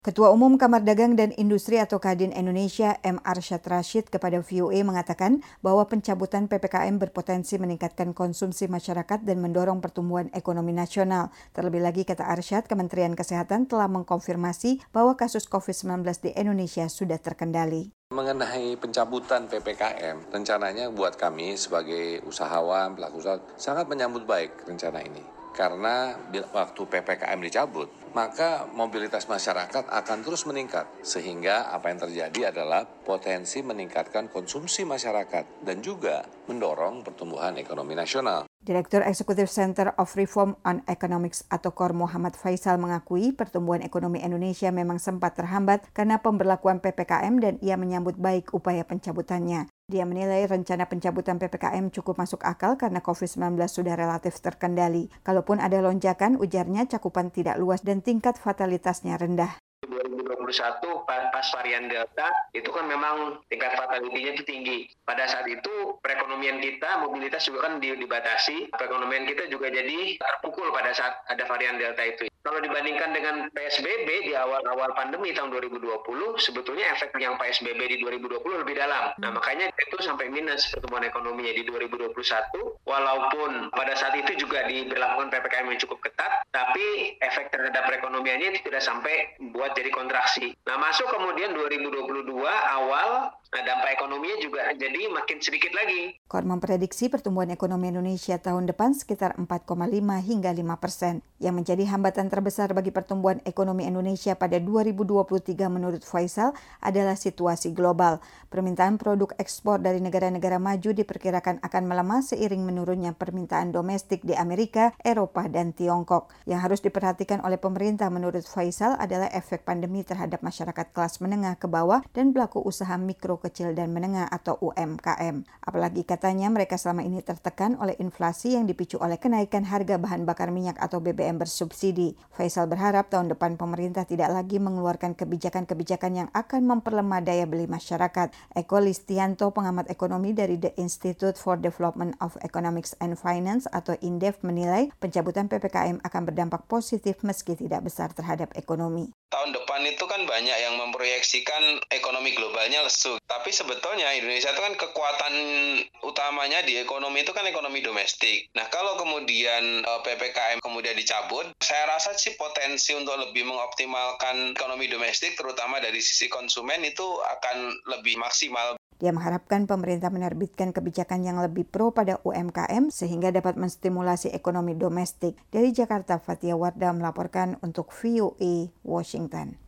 Ketua Umum Kamar Dagang dan Industri atau Kadin Indonesia M. Arsyad Rashid kepada VOA mengatakan bahwa pencabutan PPKM berpotensi meningkatkan konsumsi masyarakat dan mendorong pertumbuhan ekonomi nasional. Terlebih lagi, kata Arsyad, Kementerian Kesehatan telah mengkonfirmasi bahwa kasus COVID-19 di Indonesia sudah terkendali. Mengenai pencabutan PPKM, rencananya buat kami sebagai usahawan, pelaku usaha sangat menyambut baik rencana ini. Karena waktu PPKM dicabut, maka mobilitas masyarakat akan terus meningkat. Sehingga apa yang terjadi adalah potensi meningkatkan konsumsi masyarakat dan juga mendorong pertumbuhan ekonomi nasional. Direktur Eksekutif Center of Reform on Economics atau KOR Muhammad Faisal mengakui pertumbuhan ekonomi Indonesia memang sempat terhambat karena pemberlakuan PPKM dan ia menyambut baik upaya pencabutannya. Dia menilai rencana pencabutan PPKM cukup masuk akal karena COVID-19 sudah relatif terkendali. Kalaupun ada lonjakan, ujarnya cakupan tidak luas dan tingkat fatalitasnya rendah. 2021 pas varian Delta itu kan memang tingkat fatality-nya itu tinggi. Pada saat itu perekonomian kita, mobilitas juga kan dibatasi. Perekonomian kita juga jadi terpukul pada saat ada varian Delta itu. Kalau dibandingkan dengan PSBB di awal-awal pandemi tahun 2020, sebetulnya efek yang PSBB di 2020 lebih dalam. Nah, makanya itu sampai minus pertumbuhan ekonominya di 2021. Walaupun pada saat itu juga diberlakukan PPKM yang cukup ketat, tapi efek terhadap perekonomiannya itu tidak sampai buat jadi kontraksi. Nah, masuk kemudian 2022 awal, dampak ekonominya juga jadi makin sedikit lagi. KOR memprediksi pertumbuhan ekonomi Indonesia tahun depan sekitar 4,5 hingga 5%. Yang menjadi hambatan terbesar bagi pertumbuhan ekonomi Indonesia pada 2023 menurut Faisal adalah situasi global. Permintaan produk ekspor dari negara-negara maju diperkirakan akan melemah seiring menurunnya permintaan domestik di Amerika, Eropa, dan Tiongkok. Yang harus diperhatikan oleh pemerintah menurut Faisal adalah efek pandemi terhadap masyarakat kelas menengah ke bawah dan pelaku usaha mikro, kecil, dan menengah atau UMKM. Apalagi katanya mereka selama ini tertekan oleh inflasi yang dipicu oleh kenaikan harga bahan bakar minyak atau BBM bersubsidi. Faisal berharap tahun depan pemerintah tidak lagi mengeluarkan kebijakan-kebijakan yang akan memperlemah daya beli masyarakat. Eko Listianto, pengamat ekonomi dari The Institute for Development of Economics and Finance atau INDEF menilai pencabutan PPKM akan berdampak positif meski tidak besar terhadap ekonomi. Tahun depan itu kan banyak yang memproyeksikan ekonomi globalnya lesu. Tapi sebetulnya Indonesia itu kan kekuatan utamanya di ekonomi itu kan ekonomi domestik. Nah, kalau kemudian PPKM kemudian dicabut, saya rasa sih potensi untuk lebih mengoptimalkan ekonomi domestik terutama dari sisi konsumen itu akan lebih maksimal. Dia mengharapkan pemerintah menerbitkan kebijakan yang lebih pro pada UMKM sehingga dapat menstimulasi ekonomi domestik. Dari Jakarta, Fatia Wardah melaporkan untuk VOA Washington.